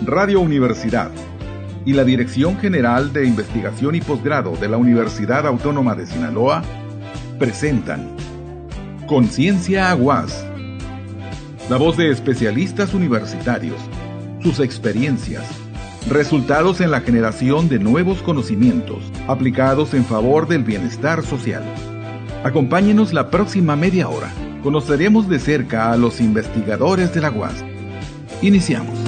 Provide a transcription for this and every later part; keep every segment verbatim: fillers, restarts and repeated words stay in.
Radio Universidad y la Dirección General de Investigación y Posgrado de la Universidad Autónoma de Sinaloa presentan Conciencia Aguas, la voz de especialistas universitarios, sus experiencias, resultados en la generación de nuevos conocimientos aplicados en favor del bienestar social. Acompáñenos la próxima media hora. Conoceremos de cerca a los investigadores de la U A S. Iniciamos.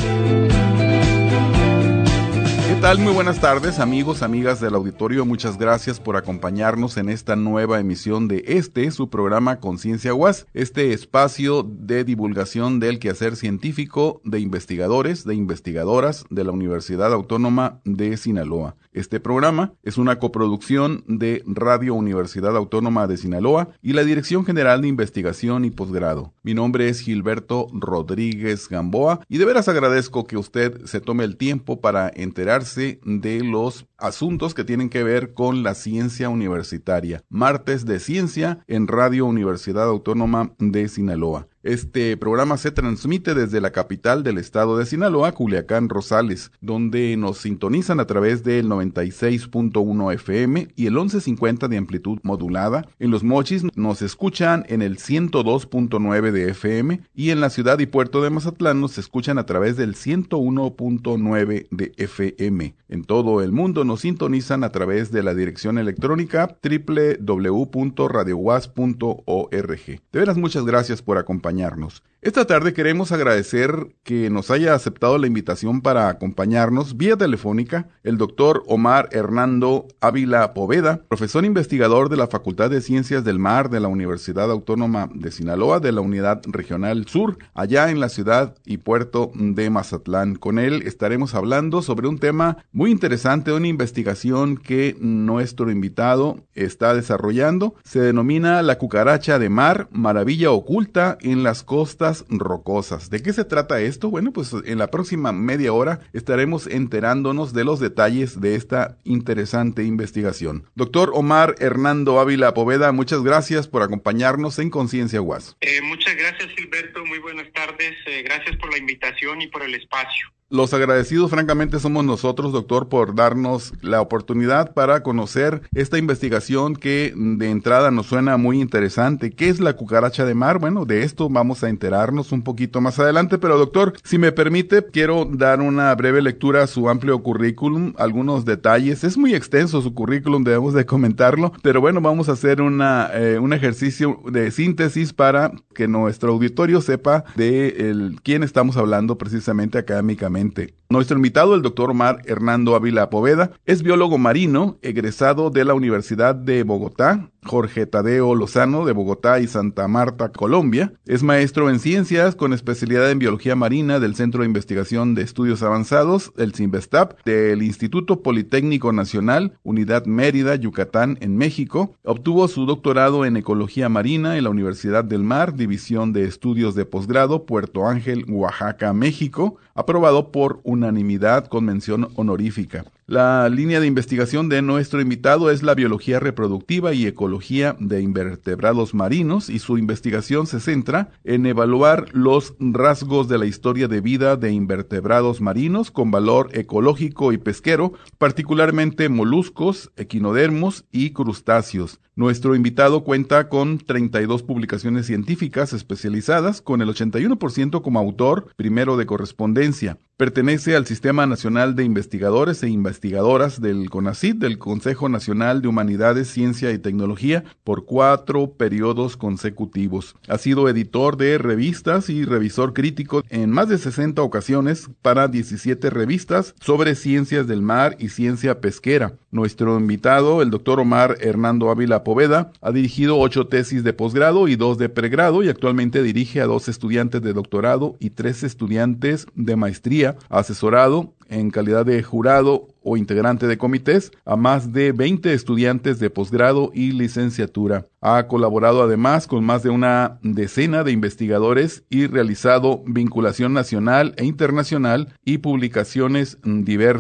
¿Qué tal? Muy buenas tardes, amigos, amigas del auditorio. Muchas gracias por acompañarnos en esta nueva emisión de este, su programa Conciencia U A S, este espacio de divulgación del quehacer científico de investigadores, de investigadoras de la Universidad Autónoma de Sinaloa. Este programa es una coproducción de Radio Universidad Autónoma de Sinaloa y la Dirección General de Investigación y Posgrado. Mi nombre es Gilberto Rodríguez Gamboa y de veras agradezco que usted se tome el tiempo para enterarse de los asuntos que tienen que ver con la ciencia universitaria. Martes de Ciencia en Radio Universidad Autónoma de Sinaloa. Este programa se transmite desde la capital del estado de Sinaloa, Culiacán, Rosales, donde nos sintonizan a través del noventa y seis punto uno F M y el once cincuenta de amplitud modulada. En Los Mochis nos escuchan en el ciento dos punto nueve de F M y en la ciudad y puerto de Mazatlán nos escuchan a través del ciento uno punto nueve de F M. En todo el mundo nos sintonizan a través de la dirección electrónica doble u doble u doble u punto radio u a s punto org. De veras, muchas gracias por acompañarnos. Esta tarde queremos agradecer que nos haya aceptado la invitación para acompañarnos vía telefónica el doctor Omar Hernando Ávila Poveda, profesor investigador de la Facultad de Ciencias del Mar de la Universidad Autónoma de Sinaloa, de la Unidad Regional Sur, allá en la ciudad y puerto de Mazatlán. Con él estaremos hablando sobre un tema muy interesante, una investigación que nuestro invitado está desarrollando. Se denomina la cucaracha de mar, maravilla oculta en las costas rocosas. ¿De qué se trata esto? Bueno, pues en la próxima media hora estaremos enterándonos de los detalles de esta interesante investigación. Doctor Omar Hernando Ávila Poveda, muchas gracias por acompañarnos en Conciencia U A S. Eh, muchas gracias, Gilberto. Muy buenas tardes. Eh, gracias por la invitación y por el espacio. Los agradecidos, francamente, somos nosotros, doctor, por darnos la oportunidad para conocer esta investigación que de entrada nos suena muy interesante. ¿Qué es la cucaracha de mar? Bueno, de esto vamos a enterarnos un poquito más adelante, pero doctor, si me permite, quiero dar una breve lectura a su amplio currículum, algunos detalles. Es muy extenso su currículum, debemos de comentarlo, pero bueno, vamos a hacer una eh, un ejercicio de síntesis para que nuestro auditorio sepa de el, quién estamos hablando precisamente académicamente. Nuestro invitado, el doctor Omar Hernando Ávila Poveda, es biólogo marino, egresado de la Universidad de Bogotá, Jorge Tadeo Lozano de Bogotá y Santa Marta, Colombia. Es maestro en ciencias con especialidad en biología marina del Centro de Investigación de Estudios Avanzados, el CINVESTAP, del Instituto Politécnico Nacional, Unidad Mérida, Yucatán, en México. Obtuvo su doctorado en ecología marina en la Universidad del Mar, División de Estudios de Posgrado, Puerto Ángel, Oaxaca, México, aprobado por unanimidad con mención honorífica. La línea de investigación de nuestro invitado es la biología reproductiva y ecología de invertebrados marinos, y su investigación se centra en evaluar los rasgos de la historia de vida de invertebrados marinos con valor ecológico y pesquero, particularmente moluscos, equinodermos y crustáceos. Nuestro invitado cuenta con treinta y dos publicaciones científicas especializadas, con el ochenta y uno por ciento como autor, primero de correspondencia. Pertenece al Sistema Nacional de Investigadores e Investigadoras del CONACYT, del Consejo Nacional de Humanidades, Ciencia y Tecnología, por cuatro periodos consecutivos. Ha sido editor de revistas y revisor crítico en más de sesenta ocasiones para diecisiete revistas sobre ciencias del mar y ciencia pesquera. Nuestro invitado, el doctor Omar Hernando Ávila Poveda, ha dirigido ocho tesis de posgrado y dos de pregrado, y actualmente dirige a dos estudiantes de doctorado y tres estudiantes de maestría. Ha asesorado en calidad de jurado o integrante de comités a más de veinte estudiantes de posgrado y licenciatura. Ha colaborado además con más de una decena de investigadores y realizado vinculación nacional e internacional y publicaciones diversas.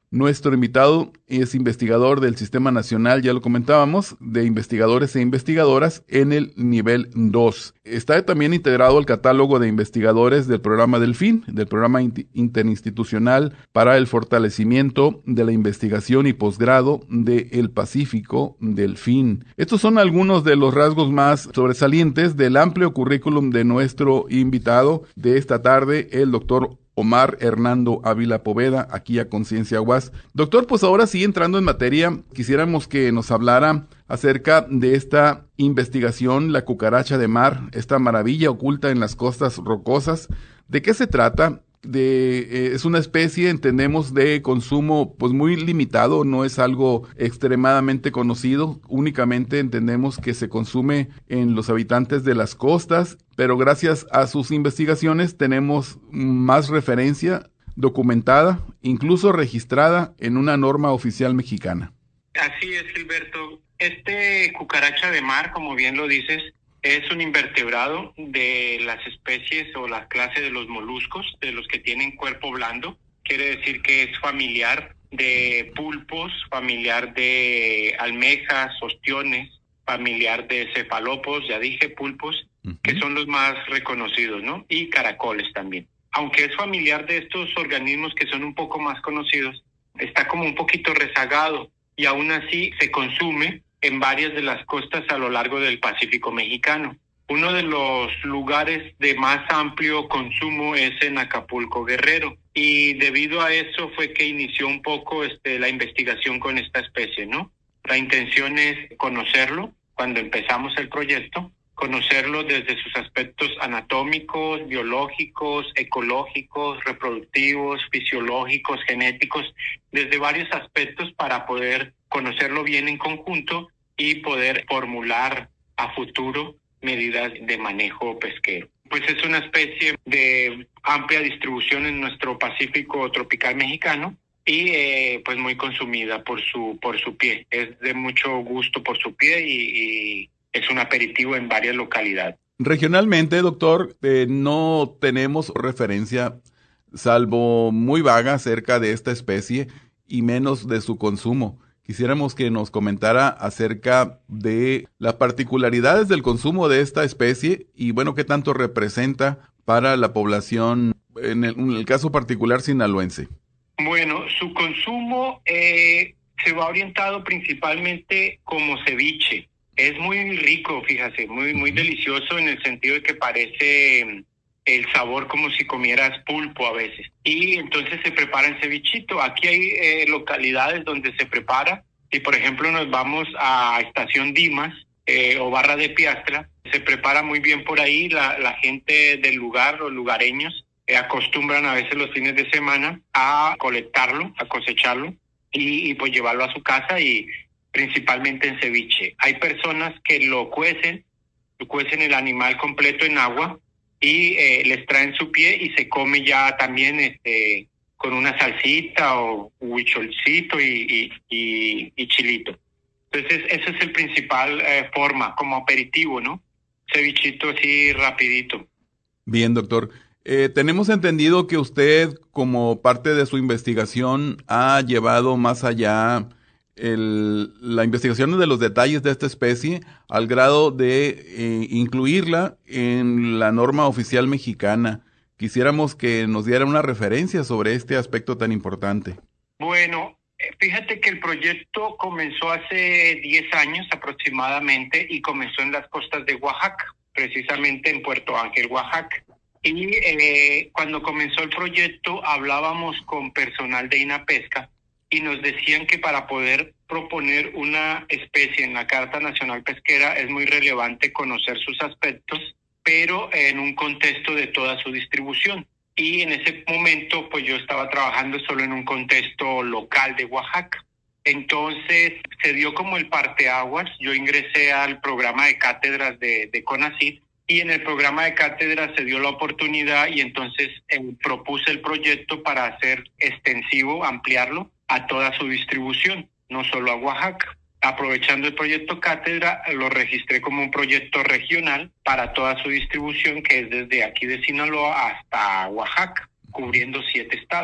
Nuestro invitado es investigador del Sistema Nacional, ya lo comentábamos, de investigadores e investigadoras en el nivel dos. Está también integrado al catálogo de investigadores del programa Delfín, del programa interinstitucional para el fortalecimiento de la investigación y posgrado del Pacífico Delfín. Estos son algunos de los rasgos más sobresalientes del amplio currículum de nuestro invitado de esta tarde, el doctor Omar Hernando Ávila Poveda, aquí a Conciencia U A S. Doctor, pues ahora sí, entrando en materia, quisiéramos que nos hablara acerca de esta investigación, la cucaracha de mar, esta maravilla oculta en las costas rocosas. ¿De qué se trata? De, eh, es una especie, entendemos, de consumo pues muy limitado, no es algo extremadamente conocido, únicamente entendemos que se consume en los habitantes de las costas, pero gracias a sus investigaciones tenemos más referencia documentada, incluso registrada en una norma oficial mexicana. Así es, Gilberto. Este cucaracha de mar, como bien lo dices, es un invertebrado de las especies o la clase de los moluscos, de los que tienen cuerpo blando. Quiere decir que es familiar de pulpos, familiar de almejas, ostiones, familiar de cefalópodos, ya dije pulpos, uh-huh. que son los más reconocidos, ¿no? Y caracoles también. Aunque es familiar de estos organismos que son un poco más conocidos, está como un poquito rezagado y aún así se consume en varias de las costas a lo largo del Pacífico mexicano. Uno de los lugares de más amplio consumo es en Acapulco, Guerrero, y debido a eso fue que inició un poco este, la investigación con esta especie, ¿no? La intención es conocerlo cuando empezamos el proyecto, conocerlo desde sus aspectos anatómicos, biológicos, ecológicos, reproductivos, fisiológicos, genéticos, desde varios aspectos para poder conocerlo bien en conjunto y poder formular a futuro medidas de manejo pesquero. Pues es una especie de amplia distribución en nuestro Pacífico tropical mexicano y eh, pues muy consumida por su por su pie. Es de mucho gusto por su pie y, y es un aperitivo en varias localidades. Regionalmente, doctor, eh, no tenemos referencia, salvo muy vaga, acerca de esta especie y menos de su consumo. Quisiéramos que nos comentara acerca de las particularidades del consumo de esta especie y, bueno, qué tanto representa para la población, en el, en el caso particular sinaloense. Bueno, su consumo eh, se va orientado principalmente como ceviche. Es muy rico, fíjate, muy, muy delicioso en el sentido de que parece el sabor como si comieras pulpo a veces. Y entonces se prepara en cevichito. Aquí hay eh, localidades donde se prepara. Si por ejemplo nos vamos a Estación Dimas eh, o Barra de Piastra, se prepara muy bien por ahí. La, la gente del lugar, los lugareños, eh, acostumbran a veces los fines de semana a colectarlo, a cosecharlo y, y pues llevarlo a su casa y principalmente en ceviche. Hay personas que lo cuecen, lo cuecen el animal completo en agua y eh, les traen su pie y se come ya también este con una salsita o huicholcito y, y, y, y chilito. Entonces esa es el principal eh, forma, como aperitivo, ¿no? Cevichito así rapidito. Bien, doctor. Eh, tenemos entendido que usted, como parte de su investigación, ha llevado más allá el, la investigación de los detalles de esta especie al grado de eh, incluirla en la norma oficial mexicana. Quisiéramos que nos diera una referencia sobre este aspecto tan importante. Bueno, fíjate que el proyecto comenzó hace diez años aproximadamente y comenzó en las costas de Oaxaca, precisamente en Puerto Ángel, Oaxaca. Y eh, cuando comenzó el proyecto hablábamos con personal de INAPESCA y nos decían que para poder proponer una especie en la Carta Nacional Pesquera es muy relevante conocer sus aspectos, pero en un contexto de toda su distribución. Y en ese momento, pues yo estaba trabajando solo en un contexto local de Oaxaca. Entonces, se dio como el parteaguas. Yo ingresé al programa de cátedras de, de CONACYT y en el programa de cátedras se dio la oportunidad y entonces eh, propuse el proyecto para hacer extensivo, ampliarlo a toda su distribución, no solo a Oaxaca. Aprovechando el proyecto Cátedra, lo registré como un proyecto regional para toda su distribución, que es desde aquí de Sinaloa hasta Oaxaca, cubriendo siete estados.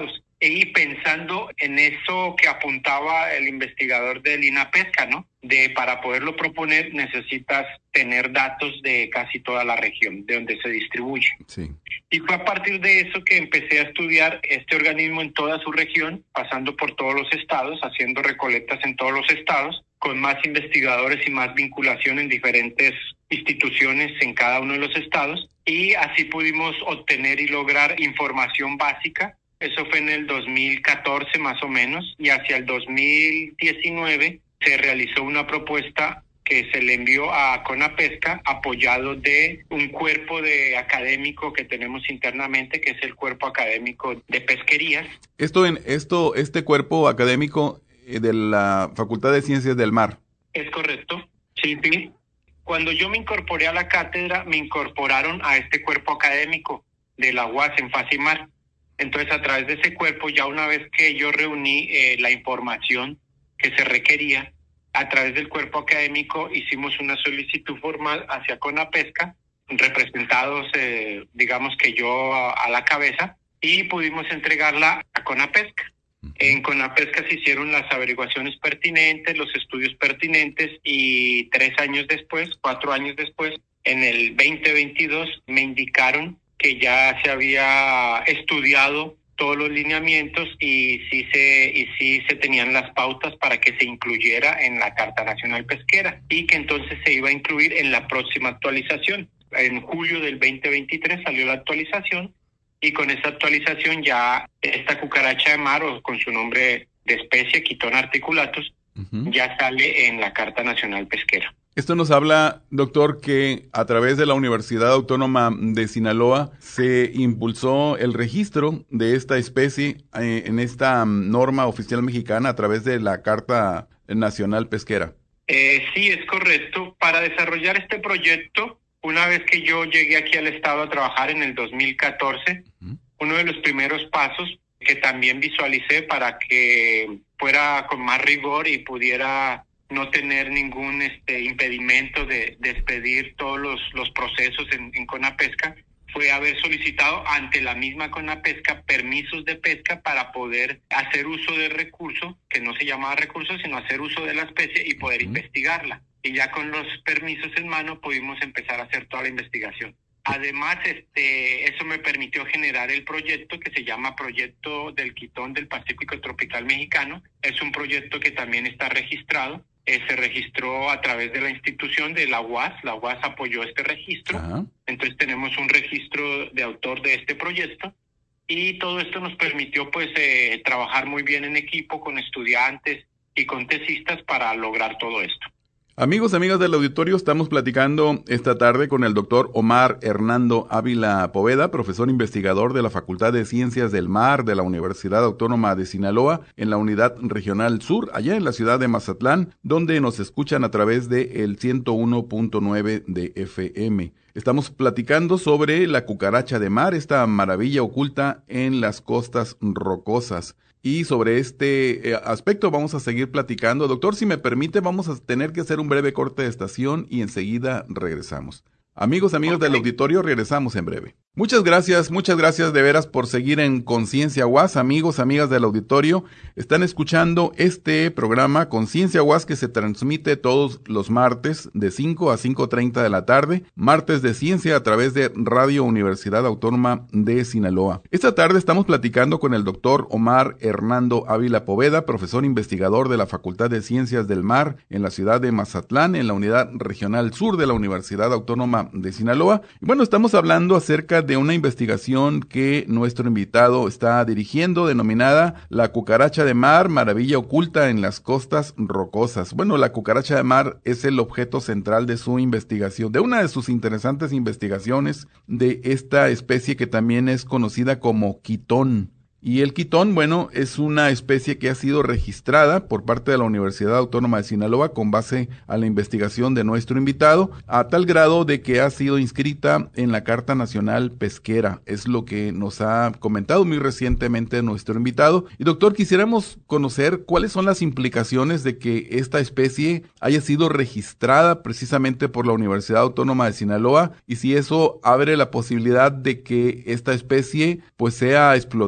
y pensando en eso que apuntaba el investigador del INAPESCA, ¿no? De para poderlo proponer necesitas tener datos de casi toda la región de donde se distribuye. Sí. Y fue a partir de eso que empecé a estudiar este organismo en toda su región, pasando por todos los estados, haciendo recolectas en todos los estados, con más investigadores y más vinculación en diferentes instituciones en cada uno de los estados, y así pudimos obtener y lograr información básica. Eso fue en el dos mil catorce más o menos, y hacia el dos mil diecinueve se realizó una propuesta que se le envió a CONAPESCA, apoyado de un cuerpo de académico que tenemos internamente, que es el Cuerpo Académico de Pesquerías. Esto, en esto, este cuerpo académico de la Facultad de Ciencias del Mar. Es correcto, sí, sí. Cuando yo me incorporé a la cátedra, me incorporaron a este cuerpo académico de la U A S en FACIMAR. Entonces, a través de ese cuerpo, ya una vez que yo reuní eh, la información que se requería, a través del cuerpo académico hicimos una solicitud formal hacia CONAPESCA, representados, eh, digamos que yo a, a la cabeza, y pudimos entregarla a CONAPESCA. En CONAPESCA se hicieron las averiguaciones pertinentes, los estudios pertinentes, y tres años después, cuatro años después, en el veinte veintidós, me indicaron que ya se había estudiado todos los lineamientos y sí se y sí se tenían las pautas para que se incluyera en la Carta Nacional Pesquera, y que entonces se iba a incluir en la próxima actualización. En julio del veinte veintitrés salió la actualización, y con esa actualización ya esta cucaracha de mar, o con su nombre de especie, Quitón articulatus, uh-huh, ya sale en la Carta Nacional Pesquera. Esto nos habla, doctor, que a través de la Universidad Autónoma de Sinaloa se impulsó el registro de esta especie eh, en esta um, norma oficial mexicana a través de la Carta Nacional Pesquera. Eh, sí, es correcto. Para desarrollar este proyecto, una vez que yo llegué aquí al estado a trabajar en el dos mil catorce, uh-huh, uno de los primeros pasos que también visualicé para que fuera con más rigor y pudiera no tener ningún este impedimento de, de expedir todos los, los procesos en, en CONAPESCA, fue haber solicitado ante la misma CONAPESCA permisos de pesca para poder hacer uso del recurso, que no se llamaba recurso, sino hacer uso de la especie y poder uh-huh. investigarla. Y ya con los permisos en mano pudimos empezar a hacer toda la investigación. Además, este, eso me permitió generar el proyecto que se llama Proyecto del Quitón del Pacífico Tropical Mexicano. Es un proyecto que también está registrado. Eh, se registró a través de la institución de la U A S. La U A S apoyó este registro. Uh-huh. Entonces tenemos un registro de autor de este proyecto. Y todo esto nos permitió pues eh, trabajar muy bien en equipo con estudiantes y con tesistas para lograr todo esto. Amigos, amigas del auditorio, estamos platicando esta tarde con el doctor Omar Hernando Ávila Poveda, profesor investigador de la Facultad de Ciencias del Mar de la Universidad Autónoma de Sinaloa, en la Unidad Regional Sur, allá en la ciudad de Mazatlán, donde nos escuchan a través de el ciento uno punto nueve de F M. Estamos platicando sobre la cucaracha de mar, esta maravilla oculta en las costas rocosas. Y sobre este eh, aspecto vamos a seguir platicando. Doctor, si me permite, vamos a tener que hacer un breve corte de estación y enseguida regresamos. Amigos, amigos okay. del auditorio, regresamos en breve. Muchas gracias, muchas gracias de veras por seguir en Conciencia U A S. Amigos, amigas del auditorio, están escuchando este programa Conciencia U A S que se transmite todos los martes de cinco a cinco treinta de la tarde, martes de ciencia a través de Radio Universidad Autónoma de Sinaloa. Esta tarde estamos platicando con el doctor Omar Hernando Ávila Poveda, profesor investigador de la Facultad de Ciencias del Mar en la ciudad de Mazatlán, en la Unidad Regional Sur de la Universidad Autónoma de Sinaloa. Y bueno, estamos hablando acerca de una investigación que nuestro invitado está dirigiendo, denominada La cucaracha de mar, maravilla oculta en las costas rocosas. Bueno, la cucaracha de mar es el objeto central de su investigación, de una de sus interesantes investigaciones de esta especie que también es conocida como quitón. Y el quitón, bueno, es una especie que ha sido registrada por parte de la Universidad Autónoma de Sinaloa con base a la investigación de nuestro invitado, a tal grado de que ha sido inscrita en la Carta Nacional Pesquera. Es lo que nos ha comentado muy recientemente nuestro invitado. Y doctor, quisiéramos conocer cuáles son las implicaciones de que esta especie haya sido registrada precisamente por la Universidad Autónoma de Sinaloa, y si eso abre la posibilidad de que esta especie pues sea explotada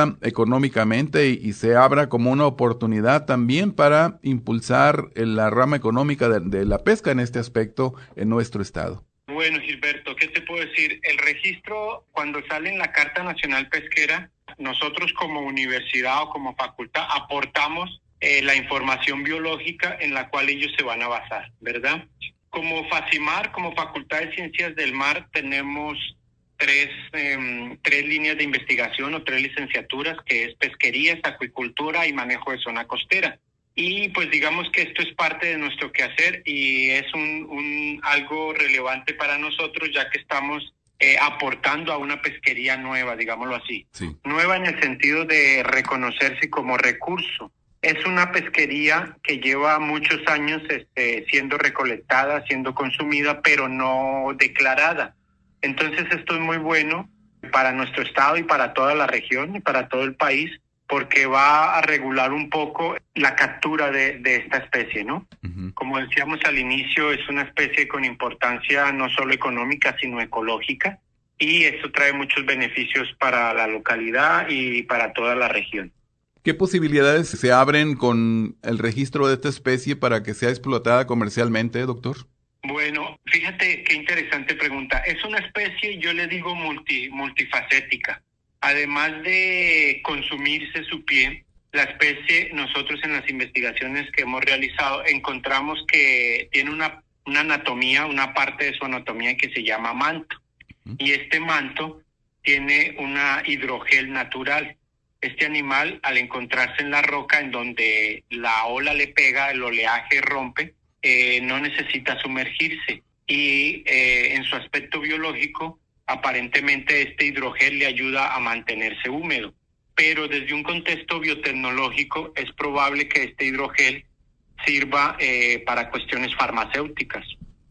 crezca económicamente y, y se abra como una oportunidad también para impulsar la rama económica de, de la pesca en este aspecto en nuestro estado. Bueno, Gilberto, ¿qué te puedo decir? El registro, cuando sale en la Carta Nacional Pesquera, nosotros como universidad o como facultad aportamos eh, la información biológica en la cual ellos se van a basar, ¿verdad? Como FACIMAR, como Facultad de Ciencias del Mar, tenemos tres, eh, tres líneas de investigación o tres licenciaturas, que es pesquería, acuicultura y manejo de zona costera. Y pues digamos que esto es parte de nuestro quehacer y es un, un algo relevante para nosotros, ya que estamos eh, aportando a una pesquería nueva, digámoslo así. Sí. Nueva en el sentido de reconocerse como recurso. Es una pesquería que lleva muchos años este, siendo recolectada, siendo consumida, pero no declarada. Entonces esto es muy bueno para nuestro estado y para toda la región y para todo el país, porque va a regular un poco la captura de, de esta especie, ¿no? Uh-huh. Como decíamos al inicio, es una especie con importancia no solo económica, sino ecológica, y esto trae muchos beneficios para la localidad y para toda la región. ¿Qué posibilidades se abren con el registro de esta especie para que sea explotada comercialmente, doctor? Bueno, fíjate qué interesante pregunta. Es una especie, yo le digo, multi, multifacética. Además de consumirse su piel, la especie, nosotros en las investigaciones que hemos realizado, encontramos que tiene una, una anatomía, una parte de su anatomía que se llama manto. Uh-huh. Y este manto tiene una hidrogel natural. Este animal, al encontrarse en la roca en donde la ola le pega, el oleaje rompe, eh, no necesita sumergirse. Y eh, en su aspecto biológico, aparentemente este hidrogel le ayuda a mantenerse húmedo, pero desde un contexto biotecnológico es probable que este hidrogel sirva eh, para cuestiones farmacéuticas.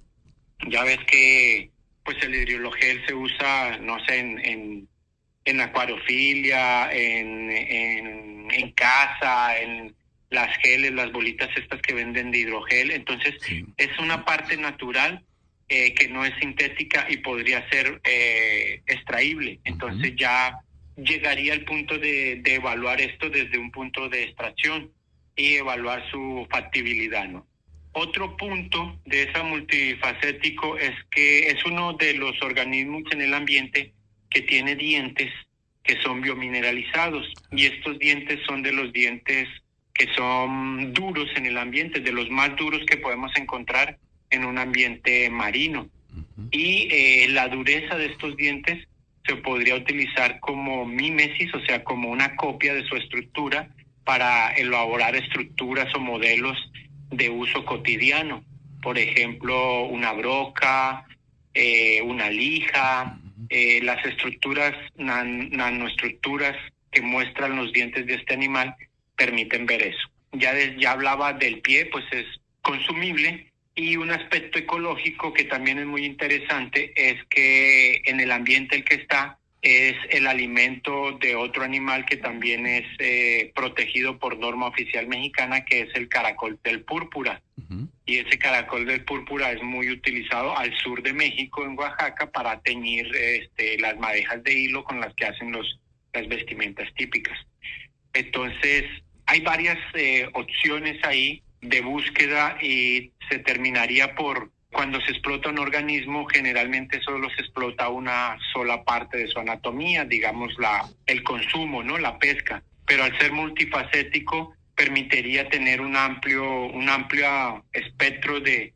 Ya ves que pues el hidrogel se usa, no sé, en, en, en acuariofilia, en, en, en casa, en las geles, las bolitas estas que venden de hidrogel. Entonces sí. Es una parte natural Eh, que no es sintética y podría ser eh, extraíble. Entonces uh-huh. ya llegaría al punto de, de evaluar esto desde un punto de extracción y evaluar su factibilidad, ¿no? Otro punto de esa multifacético es que es uno de los organismos en el ambiente que tiene dientes que son biomineralizados, y estos dientes son de los dientes que son duros en el ambiente, de los más duros que podemos encontrar en un ambiente marino. Uh-huh. Y eh, la dureza de estos dientes se podría utilizar como mímesis, o sea, como una copia de su estructura para elaborar estructuras o modelos de uso cotidiano. Por ejemplo, una broca, eh, una lija, uh-huh. eh, las estructuras, nan- nanoestructuras que muestran los dientes de este animal permiten ver eso. Ya, des- ya hablaba del pie, pues es consumible. Y un aspecto ecológico que también es muy interesante es que en el ambiente el que está es el alimento de otro animal que también es eh, protegido por norma oficial mexicana, que es el caracol del púrpura. Uh-huh. Y ese caracol del púrpura es muy utilizado al sur de México, en Oaxaca, para teñir este, las madejas de hilo con las que hacen los, las vestimentas típicas. Entonces, hay varias eh, opciones ahí de búsqueda y se terminaría por, cuando se explota un organismo, generalmente solo se explota una sola parte de su anatomía, digamos la el consumo, ¿no? La pesca, pero al ser multifacético permitiría tener un amplio un amplio espectro de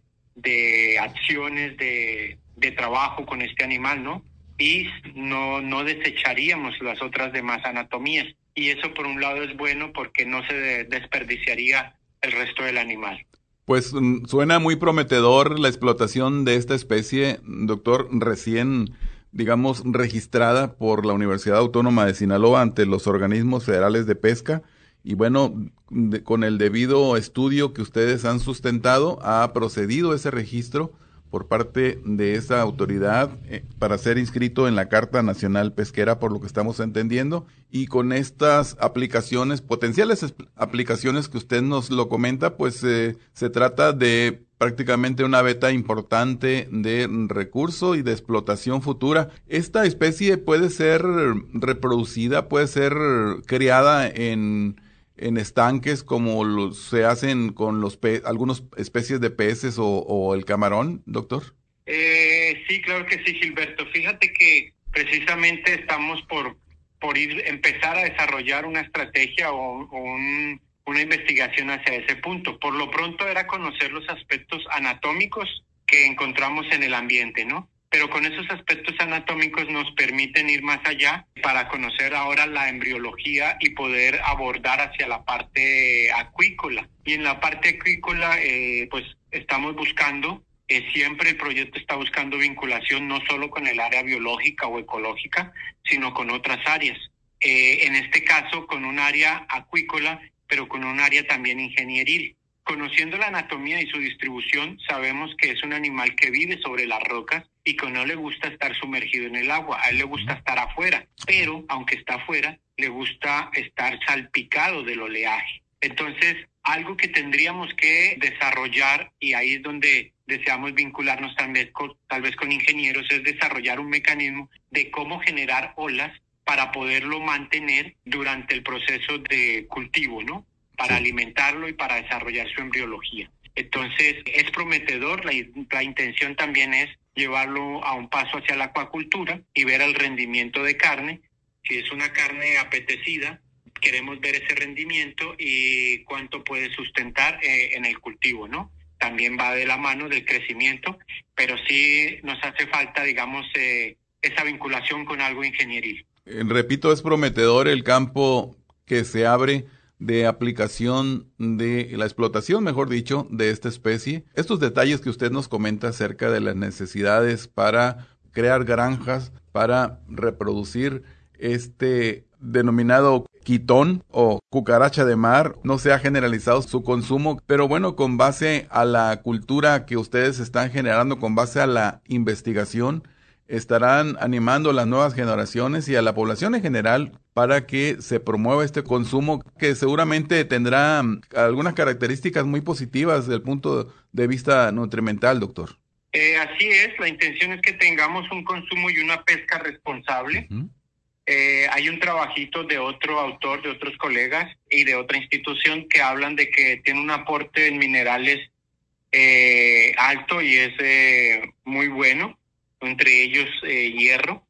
de acciones de de trabajo con este animal, ¿no? Y no no desecharíamos las otras demás anatomías, y eso por un lado es bueno porque no se de, desperdiciaría el resto del animal. Pues suena muy prometedor la explotación de esta especie, doctor, recién, digamos, registrada por la Universidad Autónoma de Sinaloa ante los organismos federales de pesca, y bueno, de, con el debido estudio que ustedes han sustentado, ha procedido ese registro por parte de esa autoridad eh, para ser inscrito en la Carta Nacional Pesquera, por lo que estamos entendiendo, y con estas aplicaciones, potenciales aplicaciones que usted nos lo comenta, pues eh, se trata de prácticamente una beta importante de recurso y de explotación futura. ¿Esta especie puede ser reproducida, puede ser criada en, en estanques como los, se hacen con los pe algunas especies de peces o, o el camarón, doctor? Eh, sí, claro que sí, Gilberto. Fíjate que precisamente estamos por, por ir empezar a desarrollar una estrategia o, o un... una investigación hacia ese punto. Por lo pronto era conocer los aspectos anatómicos que encontramos en el ambiente, ¿no? Pero con esos aspectos anatómicos nos permiten ir más allá para conocer ahora la embriología y poder abordar hacia la parte acuícola. Y en la parte acuícola, eh, pues estamos buscando, eh, siempre el proyecto está buscando vinculación no solo con el área biológica o ecológica, sino con otras áreas. Eh, en este caso, con un área acuícola, pero con un área también ingenieril. Conociendo la anatomía y su distribución, sabemos que es un animal que vive sobre las rocas y que no le gusta estar sumergido en el agua, a él le gusta estar afuera, pero aunque está afuera, le gusta estar salpicado del oleaje. Entonces, algo que tendríamos que desarrollar, y ahí es donde deseamos vincularnos también con, tal vez con ingenieros, es desarrollar un mecanismo de cómo generar olas para poderlo mantener durante el proceso de cultivo, ¿no? Para sí. alimentarlo y para desarrollar su embriología. Entonces, es prometedor, la, la intención también es llevarlo a un paso hacia la acuacultura y ver el rendimiento de carne. Si es una carne apetecida, queremos ver ese rendimiento y cuánto puede sustentar eh, en el cultivo, ¿no? También va de la mano del crecimiento, pero sí nos hace falta, digamos, eh, esa vinculación con algo ingenieril. Repito, es prometedor el campo que se abre de aplicación de la explotación, mejor dicho, de esta especie. Estos detalles que usted nos comenta acerca de las necesidades para crear granjas, para reproducir este denominado quitón o cucaracha de mar, no se ha generalizado su consumo, pero bueno, con base a la cultura que ustedes están generando, con base a la investigación, estarán animando a las nuevas generaciones y a la población en general para que se promueva este consumo que seguramente tendrá algunas características muy positivas desde el punto de vista nutrimental, doctor. Eh, así es, la intención es que tengamos un consumo y una pesca responsable. Uh-huh. Eh, hay un trabajito de otro autor, de otros colegas y de otra institución que hablan de que tiene un aporte en minerales eh, alto y es eh, muy bueno, entre ellos eh, hierro.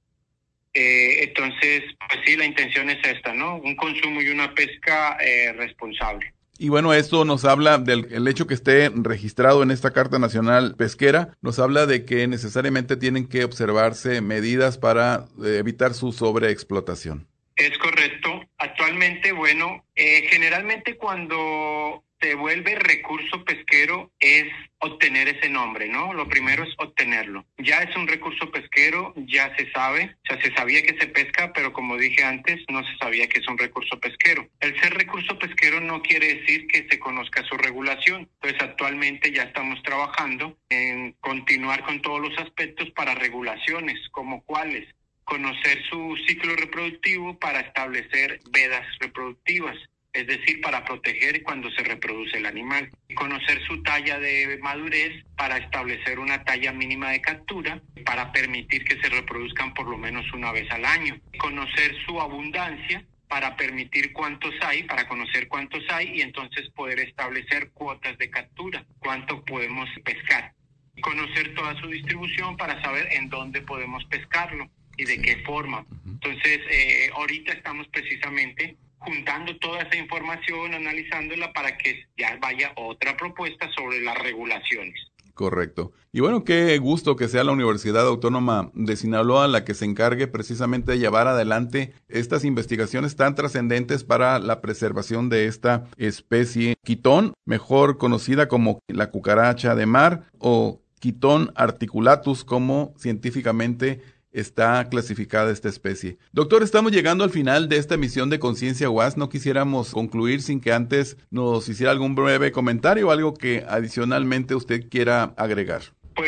Eh, entonces, pues sí, la intención es esta, ¿no? Un consumo y una pesca eh, responsable. Y bueno, esto nos habla del el hecho que esté registrado en esta Carta Nacional Pesquera, nos habla de que necesariamente tienen que observarse medidas para eh, evitar su sobreexplotación. Es correcto. Actualmente, bueno, eh, generalmente cuando se vuelve recurso pesquero es obtener ese nombre, ¿no? Lo primero es obtenerlo. Ya es un recurso pesquero, ya se sabe, o sea, se sabía que se pesca, pero como dije antes, no se sabía que es un recurso pesquero. El ser recurso pesquero no quiere decir que se conozca su regulación. Pues actualmente ya estamos trabajando en continuar con todos los aspectos para regulaciones, como cuáles. Conocer su ciclo reproductivo para establecer vedas reproductivas, es decir, para proteger cuando se reproduce el animal. Conocer su talla de madurez para establecer una talla mínima de captura para permitir que se reproduzcan por lo menos una vez al año. Conocer su abundancia para permitir cuántos hay, para conocer cuántos hay y entonces poder establecer cuotas de captura, cuánto podemos pescar. Conocer toda su distribución para saber en dónde podemos pescarlo y de qué forma. Entonces, eh, ahorita estamos precisamente juntando toda esa información, analizándola para que ya vaya otra propuesta sobre las regulaciones. Correcto. Y bueno, qué gusto que sea la Universidad Autónoma de Sinaloa la que se encargue precisamente de llevar adelante estas investigaciones tan trascendentes para la preservación de esta especie quitón, mejor conocida como la cucaracha de mar o Quitón articulatus, como científicamente está clasificada esta especie. Doctor, estamos llegando al final de esta emisión de Conciencia U A S. No quisiéramos concluir sin que antes nos hiciera algún breve comentario o algo que adicionalmente usted quiera agregar. Pues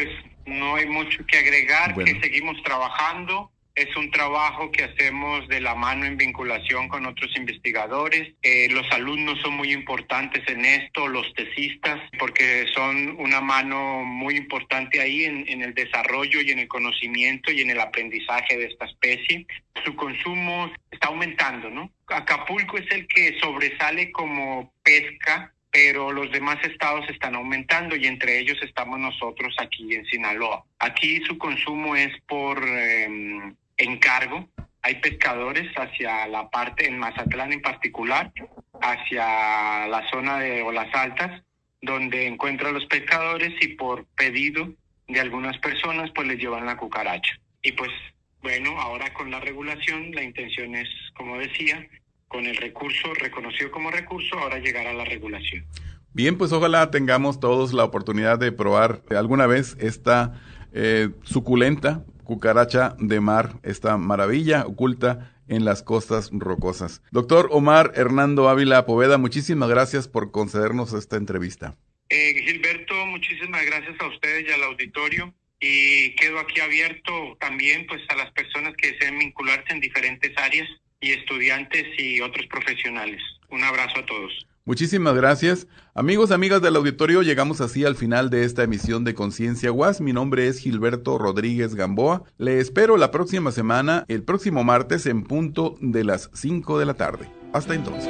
No hay mucho que agregar, bueno. que seguimos trabajando. Es un trabajo que hacemos de la mano en vinculación con otros investigadores. Eh, los alumnos son muy importantes en esto, los tesistas, porque son una mano muy importante ahí en, en el desarrollo y en el conocimiento y en el aprendizaje de esta especie. Su consumo está aumentando, ¿no? Acapulco es el que sobresale como pesca, pero los demás estados están aumentando y entre ellos estamos nosotros aquí en Sinaloa. Aquí su consumo es por eh, encargo. Hay pescadores hacia la parte, en Mazatlán en particular, hacia la zona de Olas Altas, donde encuentran los pescadores y por pedido de algunas personas pues les llevan la cucaracha. Y pues bueno, ahora con la regulación la intención es, como decía, con el recurso reconocido como recurso, ahora llegar a la regulación. Bien, pues ojalá tengamos todos la oportunidad de probar alguna vez esta eh, suculenta cucaracha de mar, esta maravilla oculta en las costas rocosas. Doctor Omar Hernando Ávila Poveda, muchísimas gracias por concedernos esta entrevista. Eh, Gilberto, muchísimas gracias a ustedes y al auditorio. Y quedo aquí abierto también pues a las personas que deseen vincularse en diferentes áreas y estudiantes y otros profesionales. Un abrazo a todos. Muchísimas gracias. Amigos, amigas del auditorio, llegamos así al final de esta emisión de Conciencia U A S. Mi nombre es Gilberto Rodríguez Gamboa. Le espero la próxima semana, el próximo martes, en punto de las cinco de la tarde. Hasta entonces.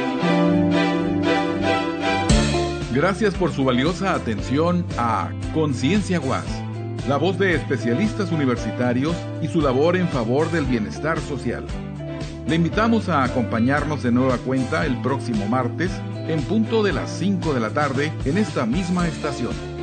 Gracias por su valiosa atención a Conciencia U A S, la voz de especialistas universitarios y su labor en favor del bienestar social. Le invitamos a acompañarnos de nueva cuenta el próximo martes en punto de las cinco de la tarde en esta misma estación.